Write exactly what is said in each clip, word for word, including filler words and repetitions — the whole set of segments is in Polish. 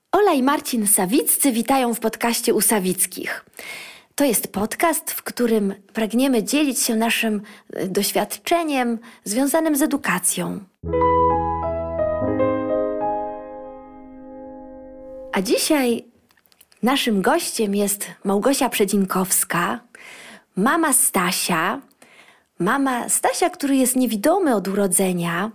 Ola i Marcin Sawiccy witają w podcaście U Sawickich. To jest podcast, w którym pragniemy dzielić się naszym doświadczeniem związanym z edukacją. A dzisiaj naszym gościem jest Małgosia Przedzinkowska, mama Stasia, mama Stasia, który jest niewidomy od urodzenia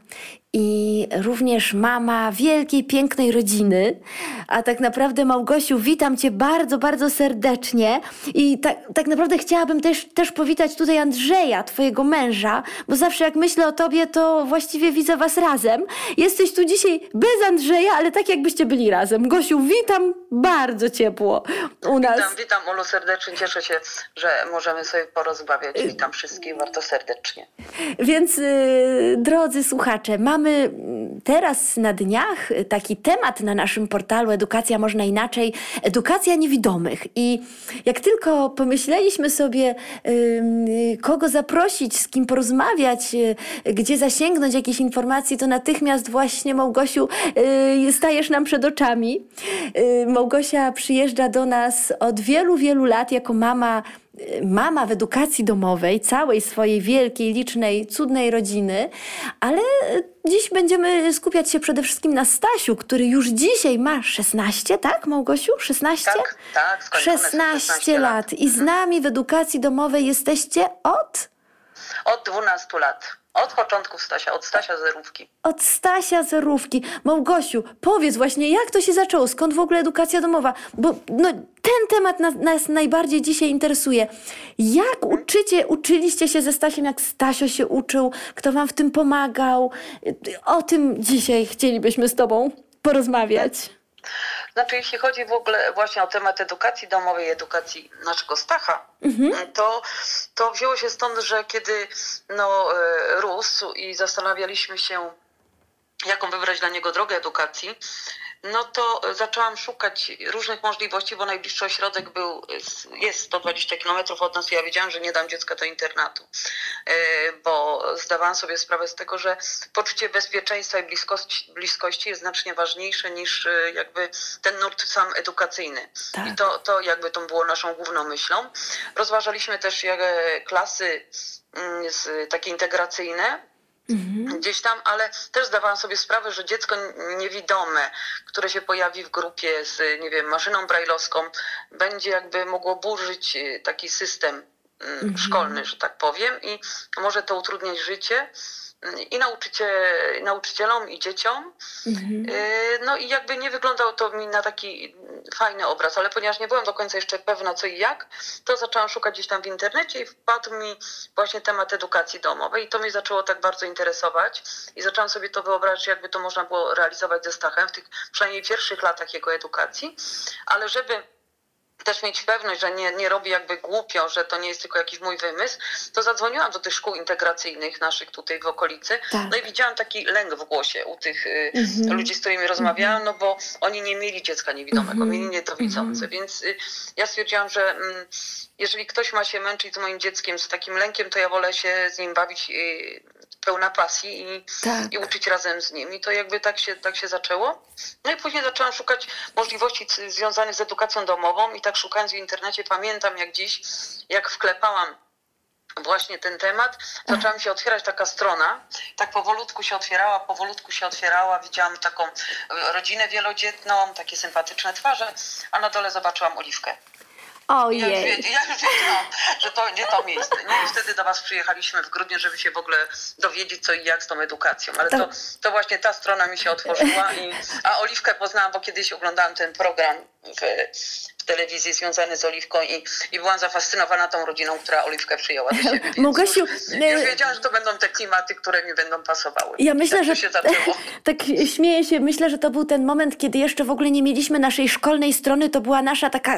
i również mama wielkiej, pięknej rodziny. A tak naprawdę, Małgosiu, witam Cię bardzo, bardzo serdecznie i tak, tak naprawdę chciałabym też, też powitać tutaj Andrzeja, Twojego męża, bo zawsze jak myślę o Tobie, to właściwie widzę Was razem. Jesteś tu dzisiaj bez Andrzeja, ale tak jakbyście byli razem. Gosiu, witam bardzo ciepło u nas. Witam, witam Olu serdecznie, cieszę się, że możemy sobie porozmawiać. Witam wszystkich bardzo serdecznie. Więc yy, drodzy słuchacze, mamy teraz na dniach taki temat na naszym portalu Edukacja Można Inaczej, edukacja niewidomych. I jak tylko pomyśleliśmy sobie, yy, kogo zaprosić, z kim porozmawiać, yy, gdzie zasięgnąć jakichś informacji, to natychmiast właśnie, Małgosiu, yy, stajesz nam przed oczami. Yy, Małgosia przyjeżdża do nas od wielu, wielu lat jako mama Mama w edukacji domowej, całej swojej wielkiej, licznej, cudnej rodziny, ale dziś będziemy skupiać się przede wszystkim na Stasiu, który już dzisiaj ma szesnaście, tak, Małgosiu? szesnaście? Tak, tak, skończone szesnaście lat. I z nami w edukacji domowej jesteście od? Od dwunastu lat. Od początków Stasia, od Stasia Zerówki. Od Stasia Zerówki. Małgosiu, powiedz właśnie, jak to się zaczęło? Skąd w ogóle edukacja domowa? Bo no, ten temat nas, nas najbardziej dzisiaj interesuje. Jak uczycie, uczyliście się ze Stasiem, jak Stasio się uczył? Kto wam w tym pomagał? O tym dzisiaj chcielibyśmy z Tobą porozmawiać. Znaczy, jeśli chodzi w ogóle właśnie o temat edukacji domowej, edukacji naszego Stacha, mhm. to, to wzięło się stąd, że kiedy no, rósł i zastanawialiśmy się, jaką wybrać dla niego drogę edukacji, no to zaczęłam szukać różnych możliwości, bo najbliższy ośrodek był, jest sto dwadzieścia kilometrów od nas i ja wiedziałam, że nie dam dziecka do internatu, bo zdawałam sobie sprawę z tego, że poczucie bezpieczeństwa i bliskości, bliskości jest znacznie ważniejsze niż jakby ten nurt sam edukacyjny. Tak. I to, to jakby to było naszą główną myślą. Rozważaliśmy też jak klasy z, takie integracyjne, Mhm. gdzieś tam, ale też zdawałam sobie sprawę, że dziecko niewidome, które się pojawi w grupie z, nie wiem, maszyną brajlowską, będzie jakby mogło burzyć taki system mhm. szkolny, że tak powiem, i może to utrudniać życie i nauczycie, nauczycielom, i dzieciom. Mhm. No i jakby nie wyglądało to mi na taki fajny obraz, ale ponieważ nie byłam do końca jeszcze pewna co i jak, to zaczęłam szukać gdzieś tam w internecie i wpadł mi właśnie temat edukacji domowej i to mnie zaczęło tak bardzo interesować i zaczęłam sobie to wyobrazić, jakby to można było realizować ze Stachem w tych przynajmniej pierwszych latach jego edukacji, ale żeby też mieć pewność, że nie, nie robię jakby głupio, że to nie jest tylko jakiś mój wymysł, to zadzwoniłam do tych szkół integracyjnych naszych tutaj w okolicy. Tak. No i widziałam taki lęk w głosie u tych mm-hmm. ludzi, z którymi rozmawiałam, mm-hmm. no bo oni nie mieli dziecka niewidomego, mm-hmm. mieli niedowidzące, mm-hmm. więc y, ja stwierdziłam, że y, jeżeli ktoś ma się męczyć z moim dzieckiem z takim lękiem, to ja wolę się z nim bawić y, pełna pasji i, tak. i uczyć razem z nim. I to jakby tak się, tak się zaczęło. No i później zaczęłam szukać możliwości c- związanych z edukacją domową i tak szukając w internecie, pamiętam jak dziś, jak wklepałam właśnie ten temat, zaczęłam się otwierać taka strona, tak powolutku się otwierała, powolutku się otwierała, widziałam taką rodzinę wielodzietną, takie sympatyczne twarze, a na dole zobaczyłam Oliwkę. Ojej. Ja już, wiedziałam, ja już wiedziałam, że to nie to miejsce. Nie? I wtedy do was przyjechaliśmy w grudniu, żeby się w ogóle dowiedzieć co i jak z tą edukacją. Ale to, to właśnie ta strona mi się otworzyła. I, a Oliwkę poznałam, bo kiedyś oglądałam ten program w, w telewizji związany z Oliwką i, i byłam zafascynowana tą rodziną, która Oliwkę przyjęła do siebie. Małgosiu, już, już wiedziałam, że to będą te klimaty, które mi będą pasowały. Ja myślę, tak że się zaczęło. Tak śmieję się, myślę, że to był ten moment, kiedy jeszcze w ogóle nie mieliśmy naszej szkolnej strony, to była nasza taka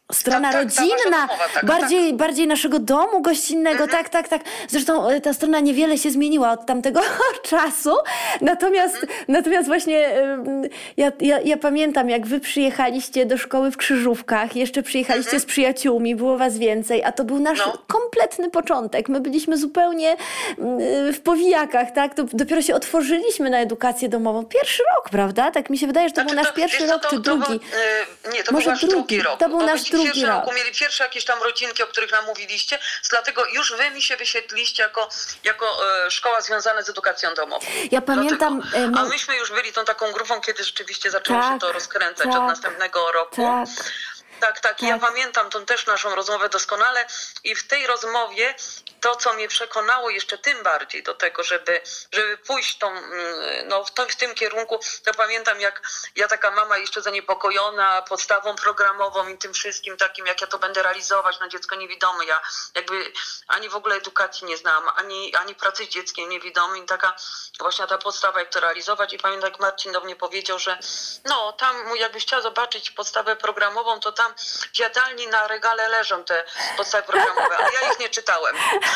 Strona Tak, tak, ta wasza rodzinna, rozmowa, tak, bardziej, bardziej naszego domu gościnnego, Mhm. tak, tak, tak. Zresztą e, ta strona niewiele się zmieniła od tamtego czasu, natomiast, natomiast właśnie em, ja, ja, ja pamiętam, jak wy przyjechaliście do szkoły w Krzyżówkach, jeszcze przyjechaliście z przyjaciółmi, było was więcej, a to był nasz No. kompletny początek. My byliśmy zupełnie mm, w powijakach, tak? To dopiero się otworzyliśmy na edukację domową. Pierwszy rok, prawda? Tak mi się wydaje, że to Znaczy, był nasz pierwszy wiesz co, rok, to, czy to drugi. Był, e, nie, to Może był nasz drugi. drugi rok. To był bo nasz myśmy w drugi pierwszym rok. roku mieli pierwsze jakieś tam rodzinki, o których nam mówiliście, dlatego już wy mi się wyświetliliście jako, jako e, szkoła związana z edukacją domową. Ja pamiętam... Dlatego. e, A mo- myśmy już byli tą taką grupą, kiedy rzeczywiście zaczęło Tak, się to rozkręcać tak, od następnego roku. tak. Tak, tak. I ja pamiętam tą też naszą rozmowę doskonale i w tej rozmowie to, co mnie przekonało jeszcze tym bardziej do tego, żeby, żeby pójść tą, no, w, to, w tym kierunku, to pamiętam, jak ja taka mama jeszcze zaniepokojona podstawą programową i tym wszystkim takim, jak ja to będę realizować na dziecko niewidome. Ja jakby ani w ogóle edukacji nie znałam, ani, ani pracy z dzieckiem niewidomym i taka właśnie ta podstawa, jak to realizować. I pamiętam, jak Marcin do mnie powiedział, że no tam jakbyś chciała zobaczyć podstawę programową, to tam w jadalni na regale leżą te podstawy programowe, ale ja ich nie czytałem.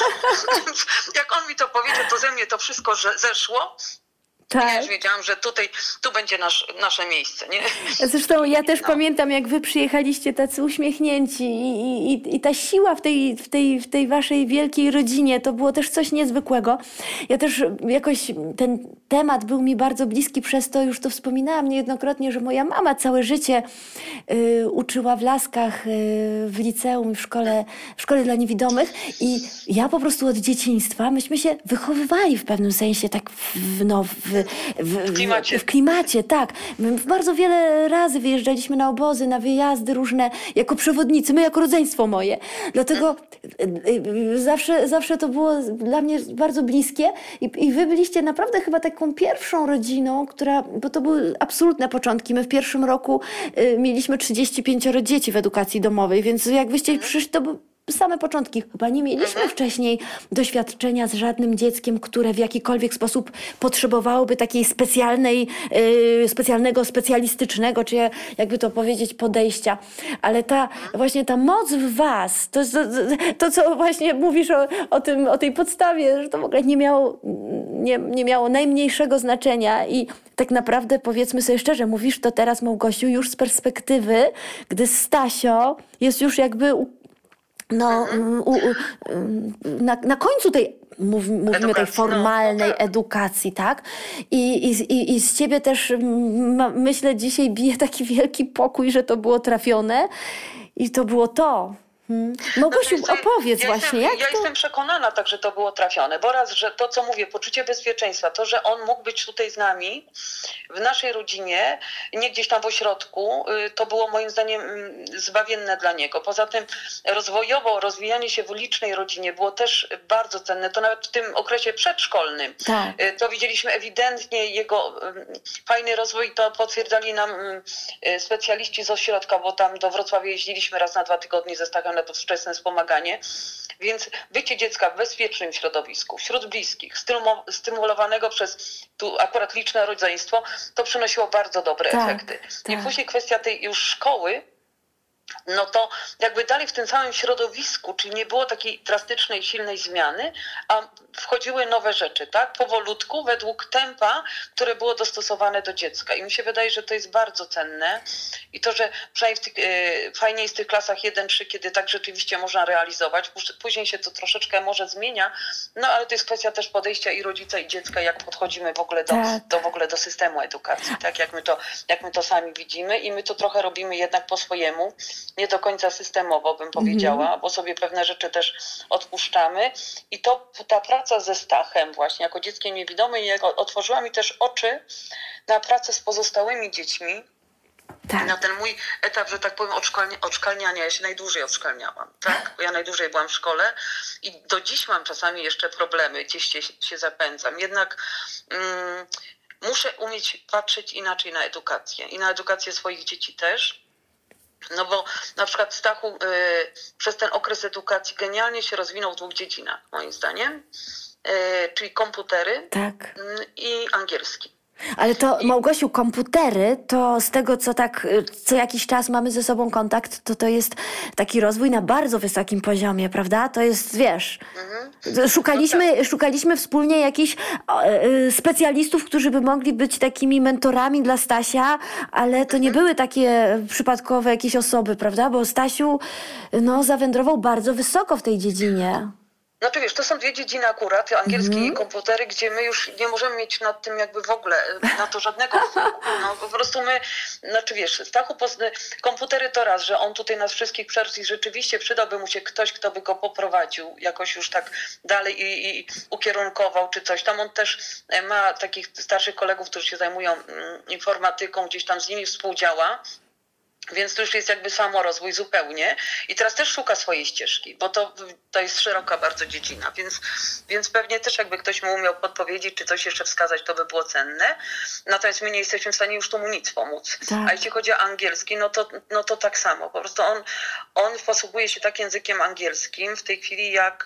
Jak on mi to powiedział, to ze mnie to wszystko że zeszło. Tak. Ja już wiedziałam, że tutaj, tu będzie nasz, nasze miejsce, nie? Zresztą ja też No. pamiętam, jak wy przyjechaliście tacy uśmiechnięci i, i, i ta siła w tej, w, tej, w tej waszej wielkiej rodzinie, to było też coś niezwykłego. Ja też jakoś, ten temat był mi bardzo bliski, przez to już to wspominałam niejednokrotnie, że moja mama całe życie y, uczyła w Laskach, y, w liceum i w szkole, w szkole dla niewidomych i ja po prostu od dzieciństwa, myśmy się wychowywali w pewnym sensie tak w, no, w, w, W klimacie. W, w klimacie, tak. My bardzo wiele razy wyjeżdżaliśmy na obozy, na wyjazdy różne, jako przewodnicy, my jako rodzeństwo moje. Dlatego y, y, zawsze, zawsze to było dla mnie bardzo bliskie i, i wy byliście naprawdę chyba taką pierwszą rodziną, która, bo to były absolutne początki. My w pierwszym roku y, mieliśmy trzydzieści pięcioro dzieci w edukacji domowej, więc jak wyście przyszli, to był same początki. Chyba nie mieliśmy wcześniej doświadczenia z żadnym dzieckiem, które w jakikolwiek sposób potrzebowałoby takiej specjalnej, yy, specjalnego, specjalistycznego, czy jakby to powiedzieć, podejścia. Ale ta właśnie ta moc w was, to, to, to co właśnie mówisz o, o, tym, o tej podstawie, że to w ogóle nie miało, nie, nie miało najmniejszego znaczenia i tak naprawdę, powiedzmy sobie szczerze, mówisz to teraz, Małgosiu, już z perspektywy, gdy Stasio jest już jakby no, u, u, na, na końcu tej, mów, mówimy Edukacji, tej formalnej no, no tak. edukacji, tak? I, i, I z ciebie też, m, myślę, dzisiaj bije taki wielki pokój, że to było trafione i to było to. Hmm. Małgosiu, Znaczy, opowiedz ja właśnie, jestem, jak ja to... jestem przekonana tak, że to było trafione, bo raz, że to, co mówię, poczucie bezpieczeństwa, to, że on mógł być tutaj z nami, w naszej rodzinie, nie gdzieś tam w ośrodku, to było moim zdaniem zbawienne dla niego. Poza tym rozwojowo rozwijanie się w licznej rodzinie było też bardzo cenne, to nawet w tym okresie przedszkolnym. Tak. To widzieliśmy ewidentnie jego fajny rozwój, to potwierdzali nam specjaliści z ośrodka, bo tam do Wrocławia jeździliśmy raz na dwa tygodnie ze Stachem na to wczesne wspomaganie. Więc bycie dziecka w bezpiecznym środowisku, wśród bliskich, stymulowanego przez tu akurat liczne rodzeństwo, to przynosiło bardzo dobre tak, efekty. tak. I później kwestia tej już szkoły, no to jakby dalej w tym samym środowisku, czyli nie było takiej drastycznej, silnej zmiany, a wchodziły nowe rzeczy, tak? Powolutku, według tempa, które było dostosowane do dziecka. I mi się wydaje, że to jest bardzo cenne i to, że przynajmniej w tych, yy, fajnie jest w tych klasach jeden trzy, kiedy tak rzeczywiście można realizować. Później się to troszeczkę może zmienia, no ale to jest kwestia też podejścia i rodzica, i dziecka, jak podchodzimy w ogóle do, Tak. do, w ogóle do systemu edukacji, tak? Jak my, to, jak my to sami widzimy i my to trochę robimy jednak po swojemu, nie do końca systemowo bym powiedziała, mm-hmm. bo sobie pewne rzeczy też odpuszczamy i to ta praca ze Stachem właśnie jako dzieckiem niewidomym otworzyła mi też oczy na pracę z pozostałymi dziećmi. Tak. Na ten mój etap, że tak powiem, odszkolnia, odszkalniania, ja się najdłużej odszkalniałam, tak? Bo ja najdłużej byłam w szkole i do dziś mam czasami jeszcze problemy, gdzieś się, się zapędzam. Jednak mm, muszę umieć patrzeć inaczej na edukację i na edukację swoich dzieci też. No bo na przykład Stachu y, przez ten okres edukacji genialnie się rozwinął w dwóch dziedzinach, moim zdaniem, y, czyli komputery tak. y, i angielski. Ale to, Małgosiu, komputery, to z tego, co tak co jakiś czas mamy ze sobą kontakt, to to jest taki rozwój na bardzo wysokim poziomie, prawda? To jest, wiesz, mhm. szukaliśmy, no tak. szukaliśmy wspólnie jakichś e, specjalistów, którzy by mogli być takimi mentorami dla Stasia, ale to nie mhm. były takie przypadkowe jakieś osoby, prawda? Bo Stasiu, no, zawędrował bardzo wysoko w tej dziedzinie. Znaczy wiesz, to są dwie dziedziny akurat, angielski mm-hmm. i komputery, gdzie my już nie możemy mieć nad tym jakby w ogóle, na to żadnego wpływu. No po prostu my, znaczy wiesz, Stachu, komputery to raz, że on tutaj nas wszystkich przerósł i rzeczywiście przydałby mu się ktoś, kto by go poprowadził jakoś już tak dalej i, i ukierunkował czy coś. Tam on też ma takich starszych kolegów, którzy się zajmują informatyką, gdzieś tam z nimi współdziała. Więc to już jest jakby samorozwój zupełnie i teraz też szuka swojej ścieżki, bo to, to jest szeroka bardzo dziedzina, więc, więc pewnie też jakby ktoś mu umiał podpowiedzieć, czy coś jeszcze wskazać, to by było cenne. Natomiast my nie jesteśmy w stanie już tu mu nic pomóc. Tak. A jeśli chodzi o angielski, no to, no to tak samo. Po prostu on, on posługuje się tak językiem angielskim w tej chwili jak,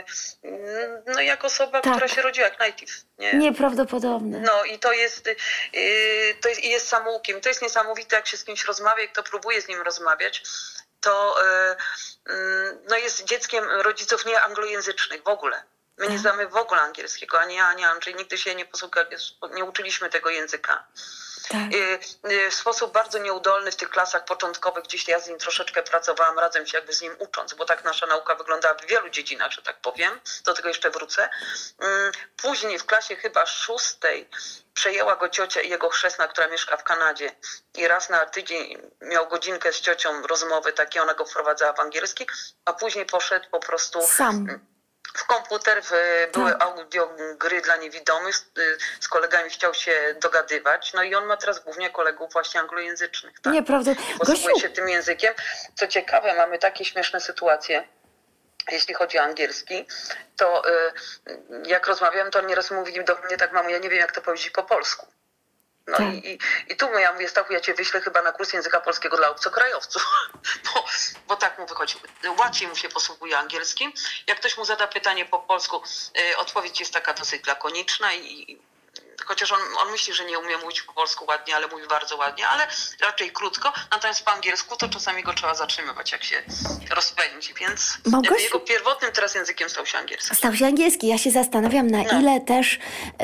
no jak osoba, tak. która się rodziła jak native. Nie? Nieprawdopodobne. No i to jest, yy, to jest, jest samoukiem. To jest niesamowite, jak się z kimś rozmawia, jak to próbuje z nim rozmawiać, to yy, yy, no jest dzieckiem rodziców nieanglojęzycznych w ogóle. My nie znamy w ogóle angielskiego, ani ja, ani Andrzej, nigdy się nie posługiwaliśmy, nie uczyliśmy tego języka. Tak. W sposób bardzo nieudolny w tych klasach początkowych, gdzieś ja z nim troszeczkę pracowałam, razem się jakby z nim ucząc, bo tak nasza nauka wyglądała w wielu dziedzinach, że tak powiem, do tego jeszcze wrócę. Później w klasie chyba szóstej przejęła go ciocia i jego chrzestna, która mieszka w Kanadzie i raz na tydzień miał godzinkę z ciocią rozmowy takie, ona go wprowadzała w angielski, a później poszedł po prostu... Sam. W komputer, w, były tak. audio gry dla niewidomych, z, z kolegami chciał się dogadywać, no i on ma teraz głównie kolegów właśnie anglojęzycznych. Tak? Nieprawda. Posługuje się tym językiem. Co ciekawe, mamy takie śmieszne sytuacje, jeśli chodzi o angielski, to y, jak rozmawiam, to nieraz mówi do mnie tak, mamo, ja nie wiem jak to powiedzieć po polsku. No tak. i, i, i tu ja mówię, Stachu, ja cię wyślę chyba na kurs języka polskiego dla obcokrajowców, bo, bo tak mu wychodzi. Łatwiej mu się posługuje angielskim. Jak ktoś mu zada pytanie po polsku, y, odpowiedź jest taka dosyć lakoniczna i, i chociaż on, on myśli, że nie umie mówić po polsku ładnie, ale mówi bardzo ładnie, ale raczej krótko. Natomiast po angielsku to czasami go trzeba zatrzymywać, jak się rozpędzi. Więc Małgosiu... jego pierwotnym teraz językiem stał się angielski. Stał się angielski. Ja się zastanawiam, na no. ile też yy,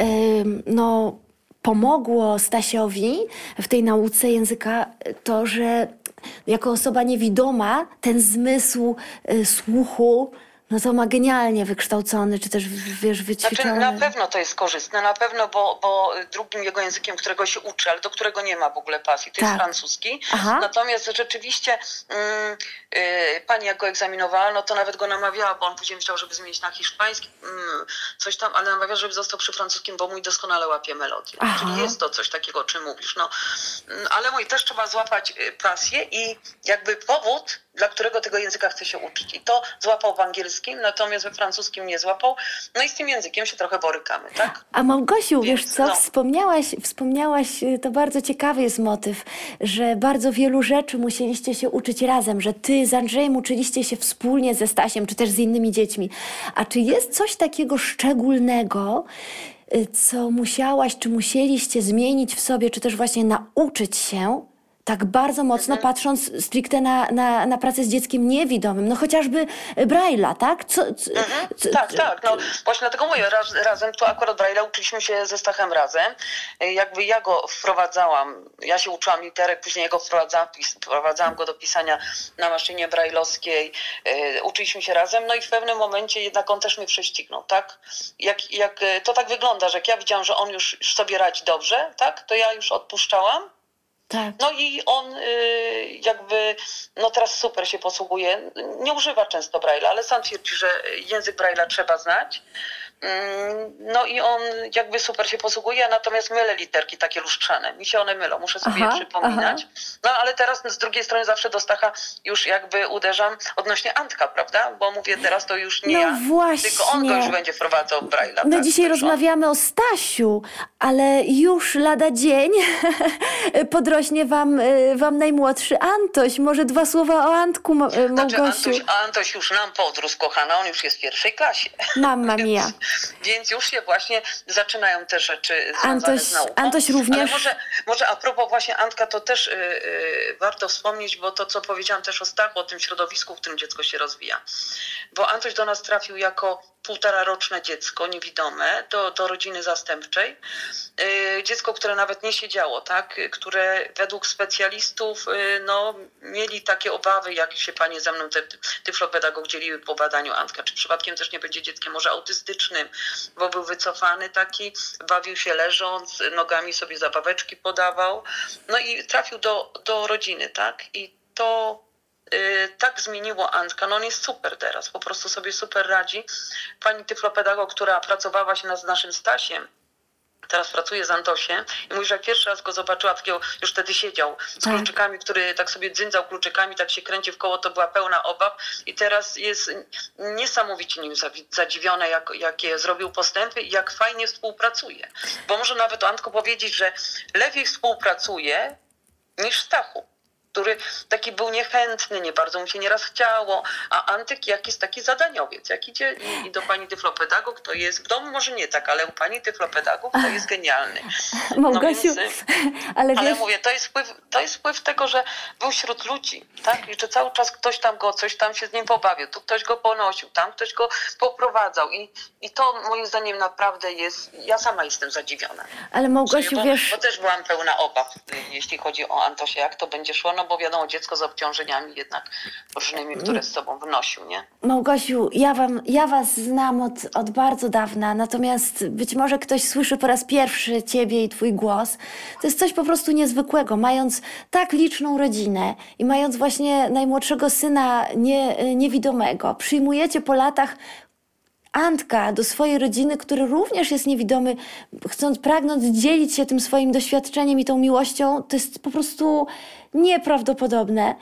no... pomogło Stasiowi w tej nauce języka to, że jako osoba niewidoma ten zmysł y, słuchu, no to ma genialnie wykształcony, czy też wiesz, wyćwiczony. Znaczy, na pewno to jest korzystne, na pewno, bo, bo drugim jego językiem, którego się uczy, ale do którego nie ma w ogóle pasji, to tak. jest francuski. Aha. Natomiast rzeczywiście mm, y, pani jak go egzaminowała, no to nawet go namawiała, bo on później myślał, żeby zmienić na hiszpański, mm, coś tam, ale namawiała, żeby został przy francuskim, bo mój doskonale łapie melodię. Aha. Czyli jest to coś takiego, o czym mówisz. No. Ale mój też trzeba złapać pasję i jakby powód, dla którego tego języka chce się uczyć. I to złapał w angielskim, natomiast we francuskim nie złapał. No i z tym językiem się trochę borykamy, tak? A Małgosiu, Więc, wiesz co, no. wspomniałaś, wspomniałaś, to bardzo ciekawy jest motyw, że bardzo wielu rzeczy musieliście się uczyć razem, że ty z Andrzejem uczyliście się wspólnie ze Stasiem, czy też z innymi dziećmi. A czy jest coś takiego szczególnego, co musiałaś, czy musieliście zmienić w sobie, czy też właśnie nauczyć się, tak bardzo mocno mhm. patrząc stricte na, na, na pracę z dzieckiem niewidomym, no chociażby Braille'a, tak? Co, co, mhm. co, tak, co, tak, no właśnie dlatego mówię, raz, razem, to akurat Braille'a uczyliśmy się ze Stachem razem, jakby ja go wprowadzałam, ja się uczyłam literek, później ja go wprowadzałam, wprowadzałam go do pisania na maszynie brajlowskiej, yy, uczyliśmy się razem, no i w pewnym momencie jednak on też mnie prześcignął, tak? Jak, jak, to tak wygląda, że jak ja widziałam, że on już, już sobie radzi dobrze, tak? To ja już odpuszczałam. Tak. No i on y, jakby, no teraz super się posługuje, nie używa często Braille'a, ale sam twierdzi, że język Braille'a trzeba znać. No i on jakby super się posługuje, natomiast mylę literki takie lustrzane. Mi się one mylą, muszę sobie aha, je przypominać. Aha. No ale teraz z drugiej strony zawsze do Stacha już jakby uderzam odnośnie Antka, prawda? Bo mówię, teraz to już nie no ja, właśnie. tylko on go już będzie wprowadzał Braille'a. No tak? dzisiaj rozmawiamy o Stasiu, ale już lada dzień podrośnie wam, wam najmłodszy Antoś. Może dwa słowa o Antku, Małgosiu. Znaczy Antoś, Antoś już nam podrósł, kochana, on już jest w pierwszej klasie. Mamma mia. Więc już się właśnie zaczynają te rzeczy związane Antoś, z nauką. Antoś również. Ale może, może a propos właśnie Antka, to też yy, yy, warto wspomnieć, bo to, co powiedziałam też o Stachu, o tym środowisku, w którym dziecko się rozwija. Bo Antoś do nas trafił jako półtora roczne dziecko, niewidome, do, do rodziny zastępczej. Yy, dziecko, które nawet nie siedziało, tak? Które według specjalistów yy, no, mieli takie obawy, jak się panie ze mną, te, tyflopedagog, dzieliły po badaniu Antka, czy przypadkiem też nie będzie dzieckiem może autystycznym, bo był wycofany taki, bawił się leżąc, nogami sobie zabaweczki podawał. No i trafił do, do rodziny, tak? I to Yy, tak zmieniło Antka. No on jest super teraz, po prostu sobie super radzi. Pani tyflopedagog, która pracowała właśnie z naszym Stasiem, teraz pracuje z Antosiem i mówi, że jak pierwszy raz go zobaczyła, takiego, już wtedy siedział z Tak. kluczykami, który tak sobie dzyndzał kluczykami, tak się kręci w koło, to była pełna obaw i teraz jest niesamowicie nim zadziwiona, jak, jakie zrobił postępy i jak fajnie współpracuje. Bo może nawet o Antku powiedzieć, że lepiej współpracuje niż Stachu, który taki był niechętny, nie bardzo mu się nieraz chciało, a Antek jak jest taki zadaniowiec, jak idzie i, i do pani tyflopedagog, to jest, w domu może nie tak, ale u pani tyflopedagog to jest genialny. Małgosiu, No więc, ale ale wiesz... mówię, to jest, wpływ, to jest wpływ tego, że był wśród ludzi, tak? I że cały czas ktoś tam go, coś tam się z nim pobawił, tu ktoś go ponosił, tam ktoś go poprowadzał i, i to moim zdaniem naprawdę jest, ja sama jestem zadziwiona. Ale Małgosiu, bo, wiesz... bo też byłam pełna obaw, jeśli chodzi o Antosia, jak to będzie szło, no bo wiadomo, dziecko z obciążeniami jednak różnymi, które z sobą wnosił, nie? Małgosiu, ja, wam, ja was znam od, od bardzo dawna, natomiast być może ktoś słyszy po raz pierwszy ciebie i twój głos. To jest coś po prostu niezwykłego. Mając tak liczną rodzinę i mając właśnie najmłodszego syna nie, niewidomego, przyjmujecie po latach Antka do swojej rodziny, który również jest niewidomy, chcąc, pragnąc dzielić się tym swoim doświadczeniem i tą miłością, to jest po prostu nieprawdopodobne.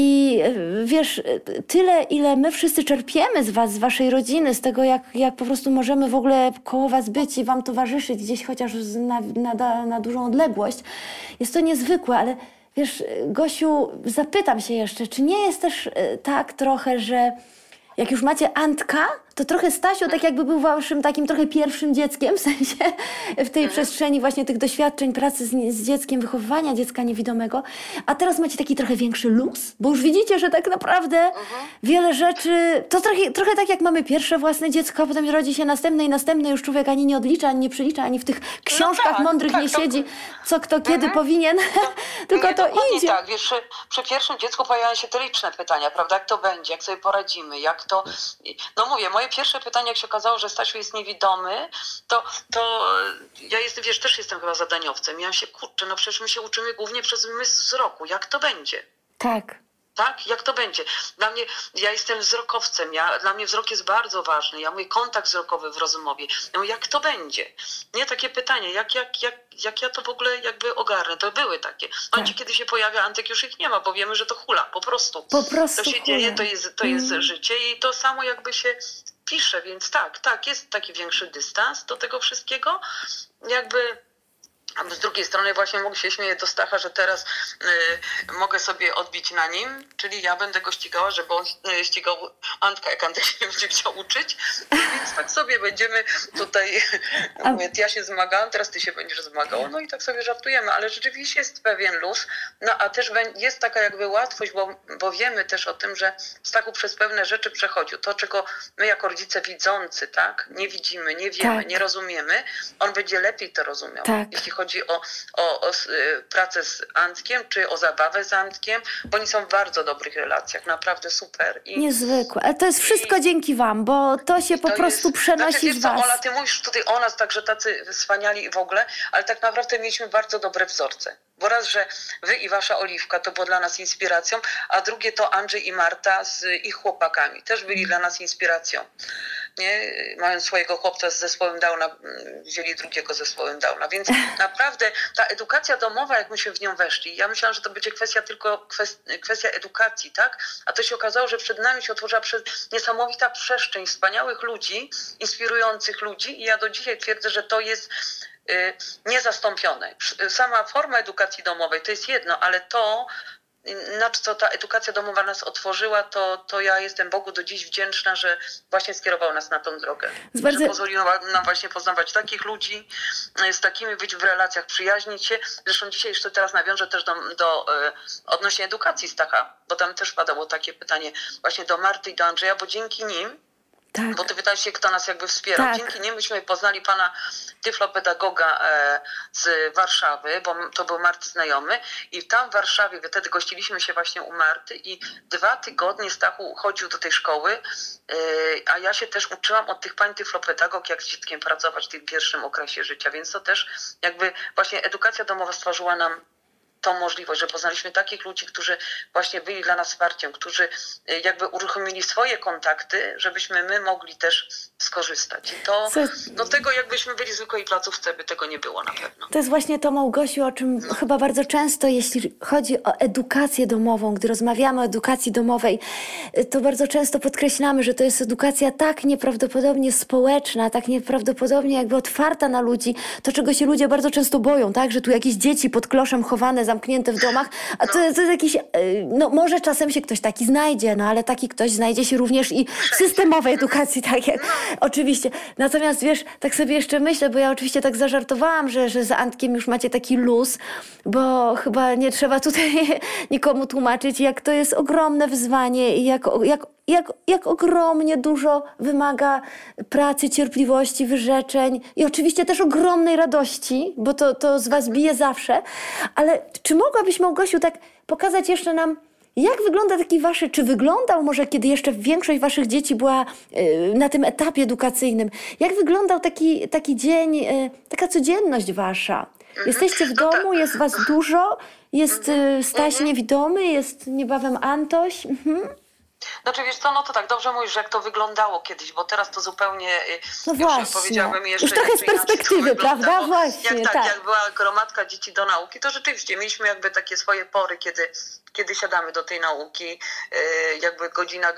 I wiesz, tyle, ile my wszyscy czerpiemy z was, z waszej rodziny, z tego, jak, jak po prostu możemy w ogóle koło was być i wam towarzyszyć gdzieś chociaż na, na, na dużą odległość, jest to niezwykłe, ale wiesz, Gosiu, zapytam się jeszcze, czy nie jest też tak trochę, że jak już macie Antka, to trochę Stasio tak jakby był waszym takim trochę pierwszym dzieckiem, w sensie w tej mhm. przestrzeni właśnie tych doświadczeń pracy z, z dzieckiem, wychowywania dziecka niewidomego. A teraz macie taki trochę większy luz, bo już widzicie, że tak naprawdę mhm. wiele rzeczy, to trochę, trochę tak jak mamy pierwsze własne dziecko, a potem rodzi się następne i następne, już człowiek ani nie odlicza, ani nie przylicza, ani w tych książkach no tak, mądrych tak, nie to... siedzi, co kto kiedy mhm. powinien, to, tylko nie, to idzie. Tak, wiesz, przy, przy pierwszym dziecku pojawiają się te liczne pytania, prawda, jak to będzie, jak sobie poradzimy, jak to, no mówię, moje pierwsze pytanie, jak się okazało, że Stasiu jest niewidomy, to, to ja jestem, wiesz, też jestem chyba zadaniowcem. Ja się, kurczę, no przecież my się uczymy głównie przez myśl wzroku. Jak to będzie? Tak. Tak? Jak to będzie? Dla mnie, ja jestem wzrokowcem, ja, dla mnie wzrok jest bardzo ważny. Ja mówię kontakt wzrokowy w rozmowie. Ja mówię, jak to będzie? Nie, takie pytanie, jak, jak, jak, jak ja to w ogóle jakby ogarnę? To były takie. W momencie, kiedy się pojawia Antek, już ich nie ma, bo wiemy, że to hula, po prostu. Po prostu to się hula. dzieje, to jest, to jest mm. życie i to samo jakby się pisze, więc tak, tak, jest taki większy dystans do tego wszystkiego. Jakby a z drugiej strony właśnie mogę się śmieję do Stacha, że teraz y, mogę sobie odbić na nim, czyli ja będę go ścigała, żeby on y, ścigał Antka, jak Antek się będzie chciał uczyć, więc tak sobie będziemy tutaj, a... mówię, ja się zmagałam, teraz ty się będziesz zmagał, no i tak sobie żartujemy, ale rzeczywiście jest pewien luz, no a też jest taka jakby łatwość, bo, bo wiemy też o tym, że Stachu przez pewne rzeczy przechodził, to czego my jako rodzice widzący, tak, nie widzimy, nie wiemy, tak. nie rozumiemy, on będzie lepiej to rozumiał, tak. jeśli chodzi o, o, o pracę z Antkiem, czy o zabawę z Antkiem, bo oni są w bardzo dobrych relacjach, naprawdę super. I, Niezwykłe, ale to jest wszystko i, dzięki wam, bo to się po prostu jest, przenosi znaczy, z was. Co, Ola, ty mówisz tutaj o nas, także tacy wspaniali i w ogóle, ale tak naprawdę mieliśmy bardzo dobre wzorce. Bo raz, że wy i wasza Oliwka to było dla nas inspiracją, a drugie to Andrzej i Marta z ich chłopakami. Też byli dla nas inspiracją. Nie? Mając swojego chłopca z zespołem Downa, wzięli drugiego z zespołem Downa. Więc naprawdę ta edukacja domowa, jak myśmy w nią weszli, ja myślałam, że to będzie kwestia tylko kwestia edukacji, tak? A to się okazało, że przed nami się otworzyła niesamowita przestrzeń wspaniałych ludzi, inspirujących ludzi i ja do dzisiaj twierdzę, że to jest niezastąpione. Sama forma edukacji domowej to jest jedno, ale to, na co ta edukacja domowa nas otworzyła, to, to ja jestem Bogu do dziś wdzięczna, że właśnie skierował nas na tą drogę. Bardzo... Że pozwolił nam właśnie poznawać takich ludzi, z takimi być w relacjach, przyjaźnić się. Zresztą dzisiaj jeszcze teraz nawiążę też do, do odnośnie edukacji Stacha, bo tam też padało takie pytanie właśnie do Marty i do Andrzeja, bo dzięki nim, tak. bo ty pytałeś się, kto nas jakby wspierał. Tak. Dzięki nim myśmy poznali pana tyflopedagoga e, z Warszawy, bo to był Marty znajomy i tam w Warszawie, wtedy gościliśmy się właśnie u Marty i dwa tygodnie Stachu chodził do tej szkoły, e, a ja się też uczyłam od tych pań tyflopedagog, jak z dzieckiem pracować w tym pierwszym okresie życia, więc to też jakby właśnie edukacja domowa stworzyła nam tą możliwość, że poznaliśmy takich ludzi, którzy właśnie byli dla nas wsparciem, którzy jakby uruchomili swoje kontakty, żebyśmy my mogli też skorzystać. I to, no tego jakbyśmy byli w zwykłej placówce, by tego nie było na pewno. To jest właśnie to, Małgosiu, o czym no. chyba bardzo często, jeśli chodzi o edukację domową, gdy rozmawiamy o edukacji domowej, to bardzo często podkreślamy, że to jest edukacja tak nieprawdopodobnie społeczna, tak nieprawdopodobnie jakby otwarta na ludzi, to czego się ludzie bardzo często boją, tak, że tu jakieś dzieci pod kloszem chowane, zamknięte w domach, a to, to jest jakiś, no może czasem się ktoś taki znajdzie, no ale taki ktoś znajdzie się również i w systemowej edukacji, tak jak, oczywiście. Natomiast wiesz, tak sobie jeszcze myślę, bo ja oczywiście tak zażartowałam, że, że z Antkiem już macie taki luz, bo chyba nie trzeba tutaj nikomu tłumaczyć, jak to jest ogromne wyzwanie i jak, jak Jak, jak ogromnie dużo wymaga pracy, cierpliwości, wyrzeczeń i oczywiście też ogromnej radości, bo to, to z was bije zawsze. Ale czy mogłabyś, Małgosiu, tak pokazać jeszcze nam, jak wygląda taki waszy, czy wyglądał może, kiedy jeszcze większość waszych dzieci była y, na tym etapie edukacyjnym, jak wyglądał taki, taki dzień, y, taka codzienność wasza? Jesteście w domu, jest was dużo, jest y, Staś niewidomy, jest niebawem Antoś. Mhm. Znaczy wiesz co, no to tak dobrze mówisz, że jak to wyglądało kiedyś, bo teraz to zupełnie, no już właśnie. powiedziałabym jeszcze... Już trochę z perspektywy, prawda? Właśnie, jak, tak, tak. jak była gromadka dzieci do nauki, to rzeczywiście mieliśmy jakby takie swoje pory, kiedy, kiedy siadamy do tej nauki, jakby godzina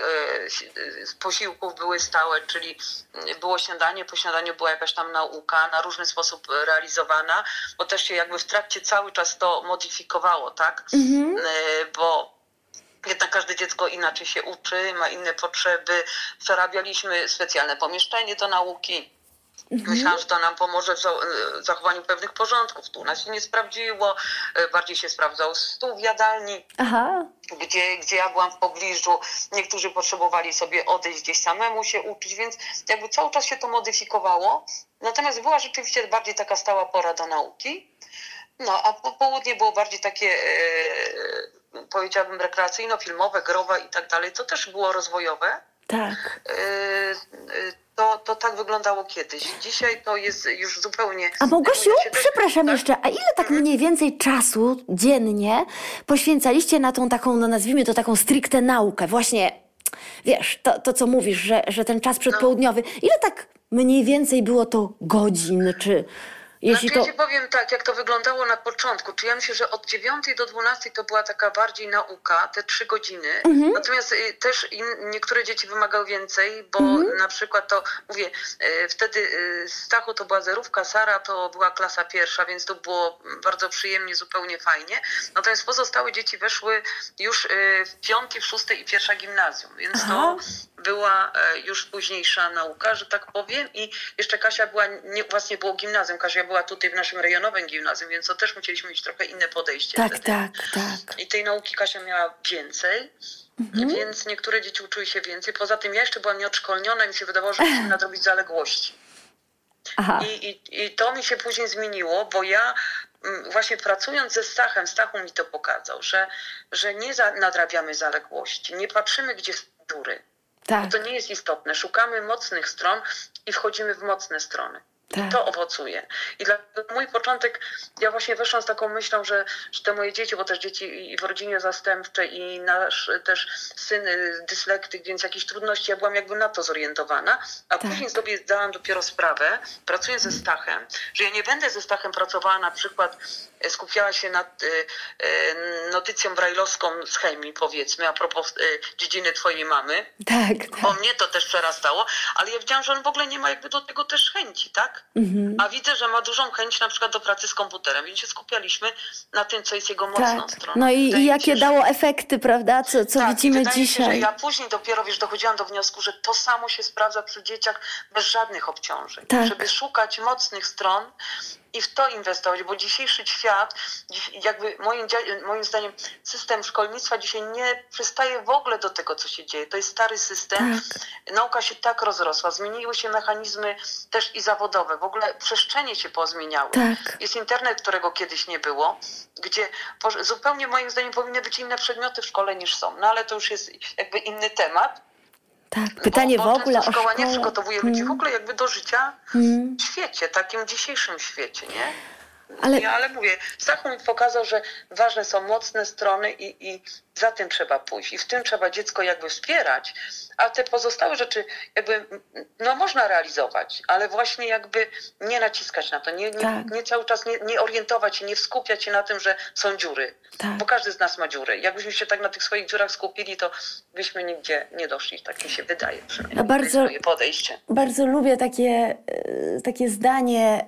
posiłków były stałe, czyli było śniadanie, po śniadaniu była jakaś tam nauka, na różny sposób realizowana, bo też się jakby w trakcie cały czas to modyfikowało, tak? Mhm. Bo jednak każde dziecko inaczej się uczy, ma inne potrzeby. Przerabialiśmy specjalne pomieszczenie do nauki. Mhm. Myślałam, że to nam pomoże w zachowaniu pewnych porządków. Tu u nas się nie sprawdziło. Bardziej się sprawdzał stół w jadalni, Aha. Gdzie, gdzie ja byłam w pobliżu. Niektórzy potrzebowali sobie odejść gdzieś samemu się uczyć, więc jakby cały czas się to modyfikowało. Natomiast była rzeczywiście bardziej taka stała pora do nauki. No, a popołudnie było bardziej takie... Yy, powiedziałabym rekreacyjno-filmowe, growe i tak dalej, to też było rozwojowe. Tak. To, to tak wyglądało kiedyś. Dzisiaj to jest już zupełnie... A Małgosiu, przepraszam tak? jeszcze, a ile tak mhm. mniej więcej czasu dziennie poświęcaliście na tą taką, no nazwijmy to taką stricte naukę? Właśnie, wiesz, to, to co mówisz, że, że ten czas przedpołudniowy, ile tak mniej więcej było to godzin, czy... Jeśli znaczy, to... ja ci powiem tak, jak to wyglądało na początku. Czy ja myślę, że od dziewiątej do dwunastej to była taka bardziej nauka, te trzy godziny. Mhm. Natomiast y, też in, niektóre dzieci wymagały więcej, bo mhm. na przykład to, mówię, y, wtedy y, Stachu to była zerówka, Sara to była klasa pierwsza, więc to było bardzo przyjemnie, zupełnie fajnie. Natomiast pozostałe dzieci weszły już y, w piątej, w szóstej i pierwsza gimnazjum, więc Aha. to była y, już późniejsza nauka, że tak powiem. I jeszcze Kasia była, nie, właśnie było gimnazjum, Kasia była tutaj w naszym rejonowym gimnazjum, więc to też musieliśmy mieć trochę inne podejście. Tak, wtedy. tak, tak. I tej nauki Kasia miała więcej, mhm. więc niektóre dzieci uczyły się więcej. Poza tym ja jeszcze byłam nieodszkolniona i mi się wydawało, że musimy nadrobić zaległości. Aha. I, i, I to mi się później zmieniło, bo ja właśnie pracując ze Stachem, Stachu mi to pokazał, że, że nie za, nadrabiamy zaległości, nie patrzymy, gdzie są dziury. Tak. Bo to nie jest istotne. Szukamy mocnych stron i wchodzimy w mocne strony. Tak. I to owocuje. I dlatego mój początek, ja właśnie weszłam z taką myślą, że, że te moje dzieci, bo też dzieci i w rodzinie zastępczej i nasz też syn dyslektyk, więc jakieś trudności, ja byłam jakby na to zorientowana, a tak. później sobie zdałam dopiero sprawę, pracując ze Stachem, że ja nie będę ze Stachem pracowała na przykład, skupiała się nad y, y, notycją brajlowską z chemii, powiedzmy, a propos y, dziedziny twojej mamy, tak, tak. bo mnie to też przerastało, ale ja wiedziałam, że on w ogóle nie ma jakby do tego też chęci, tak? tak. Mhm. A widzę, że ma dużą chęć na przykład do pracy z komputerem, więc się skupialiśmy na tym, co jest jego mocną tak. stroną. No i, i jakie się, dało efekty, prawda, co, co tak, widzimy wydaje dzisiaj. Mi się, że ja później dopiero, wiesz, dochodziłam do wniosku, że to samo się sprawdza przy dzieciach bez żadnych obciążeń. Tak. Żeby szukać mocnych stron i w to inwestować, bo dzisiejszy świat, jakby moim, moim zdaniem system szkolnictwa dzisiaj nie przystaje w ogóle do tego, co się dzieje. To jest stary system. Tak. Nauka się tak rozrosła, zmieniły się mechanizmy też i zawodowe. W ogóle przestrzenie się pozmieniały. Tak. Jest internet, którego kiedyś nie było, gdzie zupełnie moim zdaniem powinny być inne przedmioty w szkole niż są. No ale to już jest jakby inny temat. Tak, pytanie bo, bo w ogóle o szkoła szkołę. nie przygotowuje hmm. ludzi w ogóle jakby do życia hmm. w świecie, takim dzisiejszym świecie, nie? Ale, ja, ale mówię, Stachu mi pokazał, że ważne są mocne strony i, i za tym trzeba pójść. I w tym trzeba dziecko jakby wspierać, a te pozostałe rzeczy jakby, no można realizować, ale właśnie jakby nie naciskać na to, nie, nie, tak. nie cały czas nie, nie orientować się, nie skupiać się na tym, że są dziury. Tak. Bo każdy z nas ma dziury. Jakbyśmy się tak na tych swoich dziurach skupili, to byśmy nigdzie nie doszli. Tak mi się wydaje przynajmniej. Ja bardzo, to jest moje podejście. Bardzo lubię takie, takie zdanie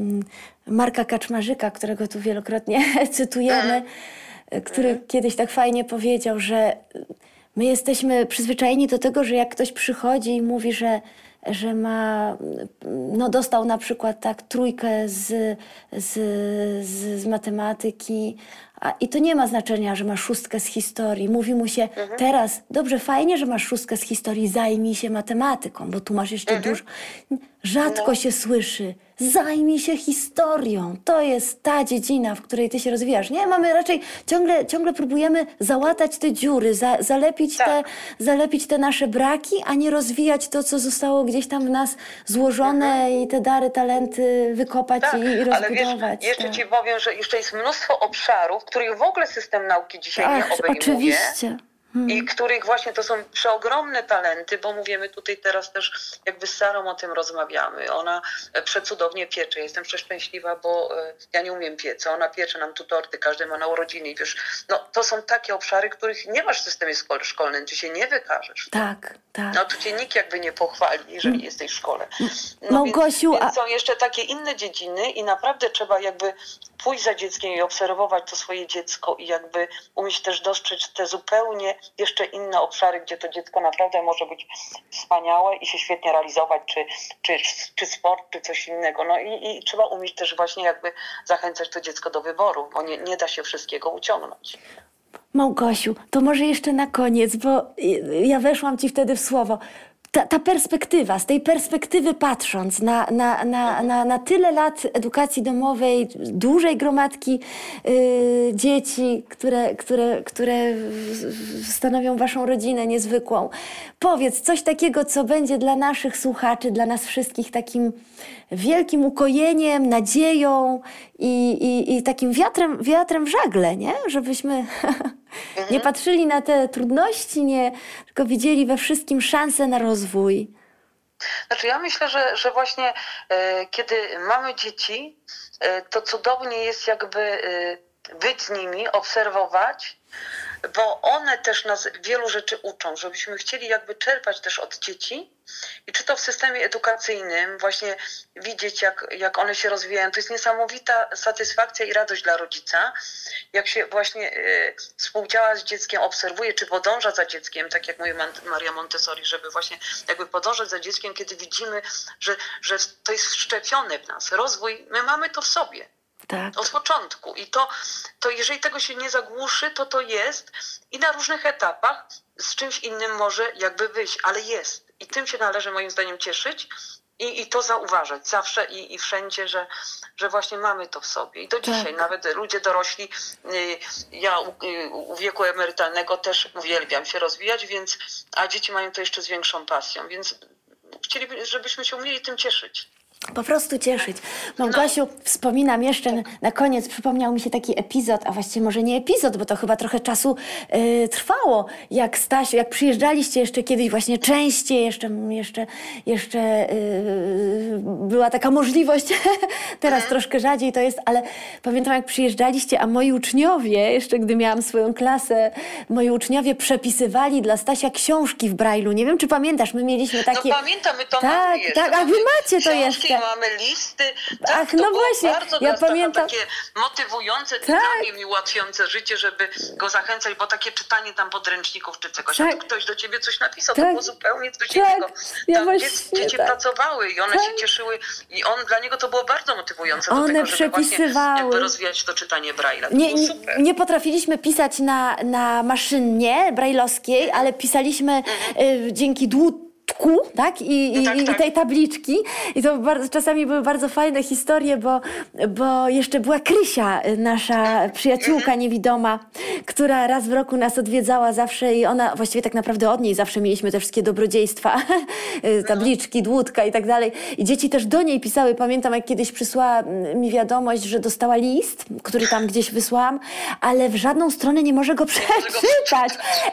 Marka Kaczmarzyka, którego tu wielokrotnie cytujemy, mm. który mm. kiedyś tak fajnie powiedział, że my jesteśmy przyzwyczajeni do tego, że jak ktoś przychodzi i mówi, że, że ma, no dostał na przykład tak trójkę z, z, z, z matematyki, a, i to nie ma znaczenia, że ma szóstkę z historii. Mówi mu się mhm. teraz, dobrze, fajnie, że masz szóstkę z historii, zajmij się matematyką, bo tu masz jeszcze mhm. dużo. Rzadko no. się słyszy. Zajmij się historią. To jest ta dziedzina, w której ty się rozwijasz. Nie, mamy raczej, ciągle, ciągle próbujemy załatać te dziury, za, zalepić, tak. te, zalepić te nasze braki, a nie rozwijać to, co zostało gdzieś tam w nas złożone mhm. i te dary, talenty wykopać tak, i, i rozbudować. Ale wiesz, jeszcze tak. ci powiem, że jeszcze jest mnóstwo obszarów, których w ogóle system nauki dzisiaj Ach, nie obejmuje. Oczywiście. Hmm. I których właśnie to są przeogromne talenty, bo mówimy tutaj teraz też jakby z Sarą o tym rozmawiamy. Ona przecudownie piecze. Jestem przeszczęśliwa, bo ja nie umiem piec. Ona piecze nam tu torty, każdy ma na urodziny i wiesz, no to są takie obszary, których nie masz w systemie szkolnym, ty się nie wykażesz. Tak, tak. No tu cię nikt jakby nie pochwali, jeżeli hmm. jesteś w szkole. No, Małgosiu, więc, a... więc są jeszcze takie inne dziedziny i naprawdę trzeba jakby pójść za dzieckiem i obserwować to swoje dziecko i jakby umieć też dostrzec te zupełnie jeszcze inne obszary, gdzie to dziecko naprawdę może być wspaniałe i się świetnie realizować, czy, czy, czy sport, czy coś innego. No i, i trzeba umieć też właśnie jakby zachęcać to dziecko do wyboru, bo nie, nie da się wszystkiego uciągnąć. Małgosiu, to może jeszcze na koniec, bo ja weszłam ci wtedy w słowo. Ta, ta perspektywa, z tej perspektywy patrząc na, na, na, na, na tyle lat edukacji domowej, dużej gromadki y, dzieci, które, które, które stanowią waszą rodzinę niezwykłą. Powiedz coś takiego, co będzie dla naszych słuchaczy, dla nas wszystkich takim wielkim ukojeniem, nadzieją i, i, i takim wiatrem, wiatrem w żagle, nie? Żebyśmy nie patrzyli na te trudności, nie, tylko widzieli we wszystkim szansę na rozwój. Znaczy ja myślę, że, że właśnie e, kiedy mamy dzieci, e, to cudownie jest jakby e, być z nimi, obserwować, bo one też nas wielu rzeczy uczą, żebyśmy chcieli jakby czerpać też od dzieci i czy to w systemie edukacyjnym właśnie widzieć, jak, jak one się rozwijają. To jest niesamowita satysfakcja i radość dla rodzica, jak się właśnie y, współdziała z dzieckiem, obserwuje, czy podąża za dzieckiem, tak jak mówi Maria Montessori, żeby właśnie jakby podążać za dzieckiem, kiedy widzimy, że, że to jest wszczepione w nas. Rozwój, my mamy to w sobie. Tak. Od początku. I to, to jeżeli tego się nie zagłuszy, to to jest i na różnych etapach z czymś innym może jakby wyjść, ale jest. I tym się należy moim zdaniem cieszyć i, i to zauważać zawsze i, i wszędzie, że, że właśnie mamy to w sobie. I do tak. dzisiaj nawet ludzie dorośli, ja u, u wieku emerytalnego też uwielbiam się rozwijać, więc, a dzieci mają to jeszcze z większą pasją, więc chcieliby, żebyśmy się umieli tym cieszyć. Po prostu cieszyć. Małgosiu, no. wspominam jeszcze na, na koniec, przypomniał mi się taki epizod, a właściwie może nie epizod, bo to chyba trochę czasu y, trwało, jak Stasiu, jak przyjeżdżaliście jeszcze kiedyś właśnie częściej, jeszcze, jeszcze, jeszcze y, była taka możliwość, teraz mm. troszkę rzadziej to jest, ale pamiętam jak przyjeżdżaliście, a moi uczniowie, jeszcze gdy miałam swoją klasę, moi uczniowie przepisywali dla Stasia książki w Braille'u. Nie wiem, czy pamiętasz, my mieliśmy takie... No pamiętam, my to tak, mamy jeszcze. tak, a wy macie to książki jeszcze. i mamy listy. Tak, Ach, to no było właśnie, bardzo ja dla Stacha pamiętam. takie motywujące, Tak. dynamizm i ułatwiające życie, żeby go zachęcać, bo takie czytanie tam podręczników czy czegoś, Tak. a tu ktoś do ciebie coś napisał, Tak. to było zupełnie coś Tak. innego. Ja Tam właśnie, dzieci, dzieci tak. pracowały i one Tak. się cieszyły i on, dla niego to było bardzo motywujące do One tego, żeby właśnie przepisywały. jakby rozwijać to czytanie Braille'a. To Nie, było nie, super. nie potrafiliśmy pisać na, na maszynnie brajlowskiej, ale pisaliśmy y, dzięki dłutku, tak? I, i, Tak, i tak. tej tabliczki. I to bardzo, czasami były bardzo fajne historie, bo, bo jeszcze była Krysia, y, nasza przyjaciółka niewidoma, która raz w roku nas odwiedzała zawsze i ona, właściwie tak naprawdę od niej zawsze mieliśmy te wszystkie dobrodziejstwa, y, tabliczki, dłutka i tak dalej. I dzieci też do niej pisały. Pamiętam, jak kiedyś przysłała mm, mi wiadomość, że dostała list, który tam gdzieś wysłałam, ale w żadną stronę nie może go przeczytać.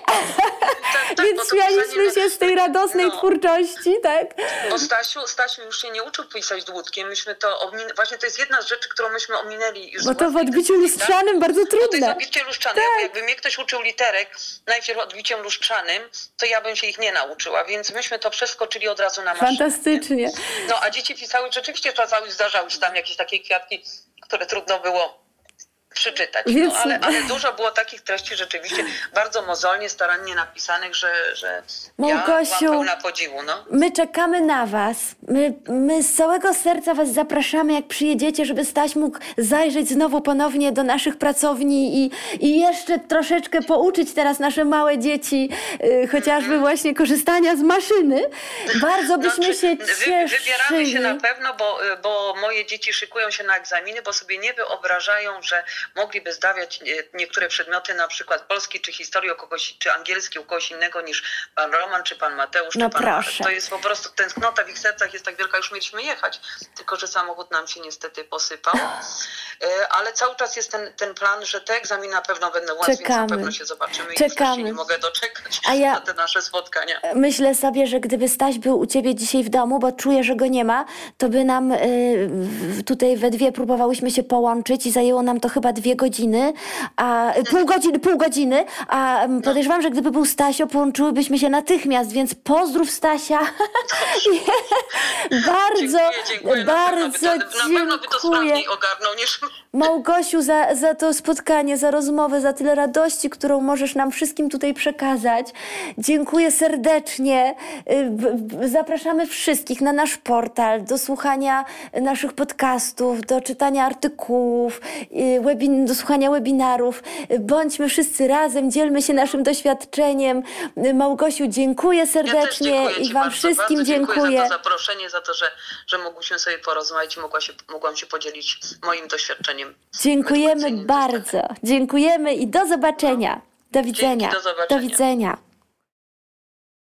Tak, tak, Więc bo to śmialiśmy pisanie- się z tej radosnej no. twórczości, tak? Bo Stasiu, Stasiu już się nie uczył pisać dłutkiem. Myśmy to omin... Właśnie to jest jedna z rzeczy, którą myśmy ominęli już. Bo z to w własnej odbiciu decyzji, tak? lustrzanym bardzo Bo to jest trudne. odbicie lustrzane. Tak. Jakby mnie ktoś uczył literek, najpierw odbiciem lustrzanym, to ja bym się ich nie nauczyła, więc myśmy to przeskoczyli od razu na maszynę. Fantastycznie. No a dzieci pisały, rzeczywiście czasami zdarzały się tam jakieś takie kwiatki, które trudno było przeczytać. Więc- No, ale, ale dużo było takich treści rzeczywiście bardzo mozolnie, starannie napisanych, że, że ja Małgosiu, byłam pełna podziwu. No. My czekamy na was. My, my z całego serca was zapraszamy, jak przyjedziecie, żeby Staś mógł zajrzeć znowu ponownie do naszych pracowni i, i jeszcze troszeczkę pouczyć teraz nasze małe dzieci, y, chociażby właśnie korzystania z maszyny. Bardzo byśmy Znaczy, się wy- cieszyli. Wybieramy się na pewno, bo, bo moje dzieci szykują się na egzaminy, bo sobie nie wyobrażają, że mogliby zdawiać nie- niektóre przedmioty, na przykład polski, czy historię u kogoś, czy angielski u kogoś innego niż pan Roman, czy pan Mateusz, No czy pan proszę. Marek. To jest po prostu tęsknota w ich sercach jest tak wielka, już mieliśmy jechać, tylko że samochód nam się niestety posypał. E, Ale cały czas jest ten, ten plan, że te egzaminy na pewno będą łatwiej, więc Czekamy. na pewno się zobaczymy i Czekamy. już się nie mogę doczekać A ja- na te nasze spotkania. Myślę sobie, że gdyby Staś był u ciebie dzisiaj w domu, bo czuję, że go nie ma, to by nam y, w- tutaj we dwie próbowałyśmy się połączyć i zajęło nam to chyba dwie godziny, a y, pół godziny, pół godziny, a mm, podejrzewam, że gdyby był Stasio, połączyłybyśmy się natychmiast, więc pozdrów Stasia. bardzo, Dziękuję, dziękuję. Na pewno by bardzo to, na pewno by to dziękuję. sprawniej ogarnął niż... Małgosiu, za, za to spotkanie, za rozmowę, za tyle radości, którą możesz nam wszystkim tutaj przekazać. Dziękuję serdecznie. Y, b- b- Zapraszamy wszystkich na nasz portal, do słuchania naszych podcastów, do czytania artykułów, y, webin- do słuchania webinarów. Y, Bądźmy wszyscy razem, dzielmy się naszym doświadczeniem. Y, Małgosiu, dziękuję Ja też serdecznie dziękuję i Ci wam bardzo, wszystkim bardzo dziękuję dziękuję. za to zaproszenie, za to, że, że mogłyśmy sobie porozmawiać i mogła się, mogłam się podzielić moim doświadczeniem. Dziękujemy edukacyjnym. bardzo. Dziękujemy i do zobaczenia. Do widzenia. do zobaczenia. Do widzenia.